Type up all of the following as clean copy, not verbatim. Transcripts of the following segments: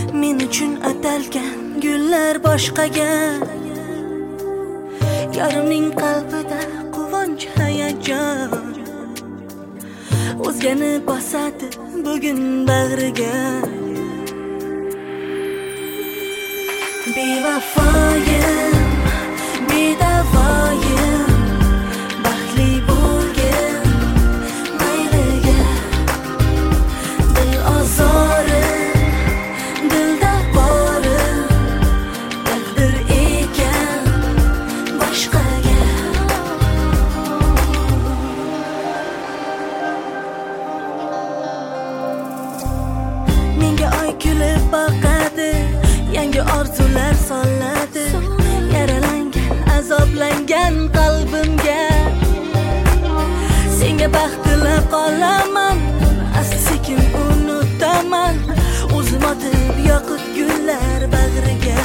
Men uchun atalgan gullar boshqaga. Yarimning qalbida quvonch hayajon, o'zgani bosadi bugun bag'riga. Bevafoyim, bedavoyim, baxtli bo'lgin mayliga. Dil ozori, dilda bori, taqdir ekan boshqaga. Menga oy kulib boqadi, yangi orzular soladi yaralangan, azoblangan qalbimga. Senga baxt tilab qolaman, asta-sekin unutaman, o'zim otib yoqib gullar bag'riga.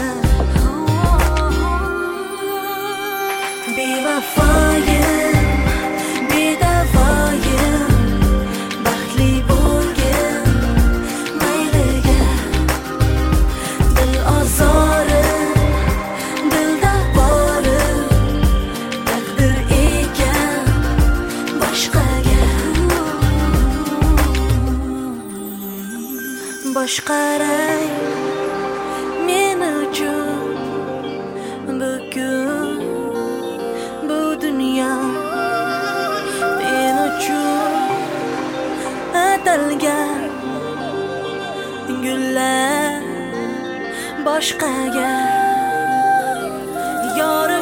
Bevafoyim, bedavoyim, baxtli bo'lgin mayliga. Dil ozori, dilda bori, taqdir ekan boshqaga. Boshqaray men uchun bugun bu dunyo, men uchun atalgan gullar boshqaga. Yorim